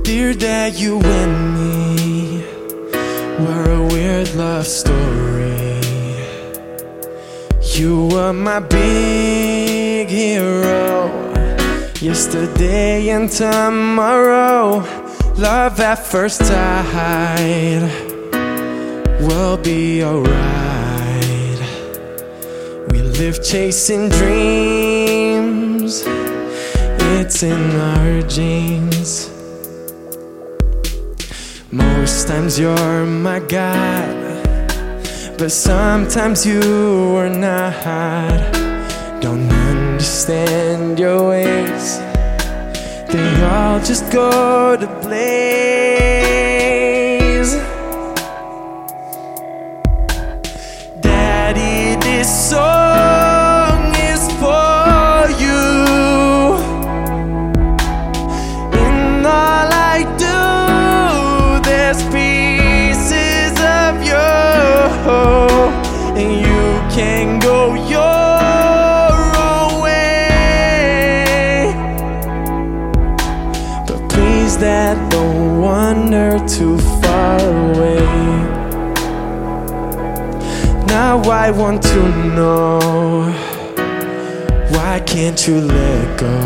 Dear Dad, you and me were a weird love story. You were my big hero, yesterday and tomorrow. Love at first sight, we'll be alright. We live chasing dreams, it's in our genes. Most times you're my God, but sometimes you are not. Don't understand your ways, they all just go to blaze. Daddy, this song is for you. In all I do, there's pieces of you, and you can go your own way. But please, Dad, don't wander too far away. Now I want to know, why can't you let go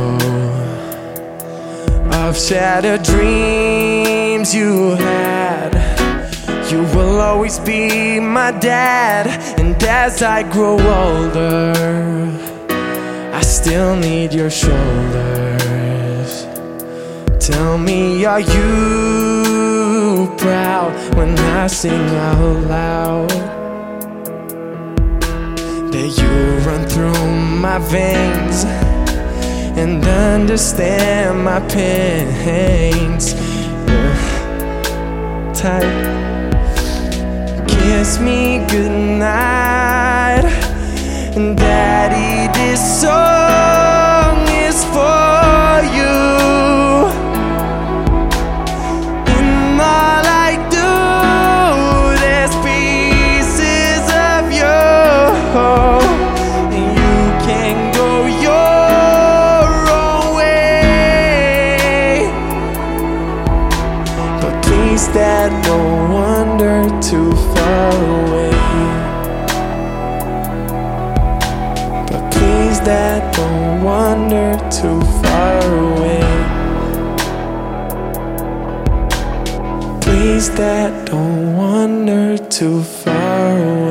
of shattered dreams you had? You will always be my dad, and as I grow older, I still need your shoulders. Tell me, are you proud when I sing out loud? That you run through my veins and understand my pains. Tight, kiss me goodnight. And Daddy, this song is for you. In all I do, there's pieces of you, and you can go your own way. But please, Dad, don't wander too far away. But please, Dad, don't wander too far away. Please, Dad, don't wander too far away.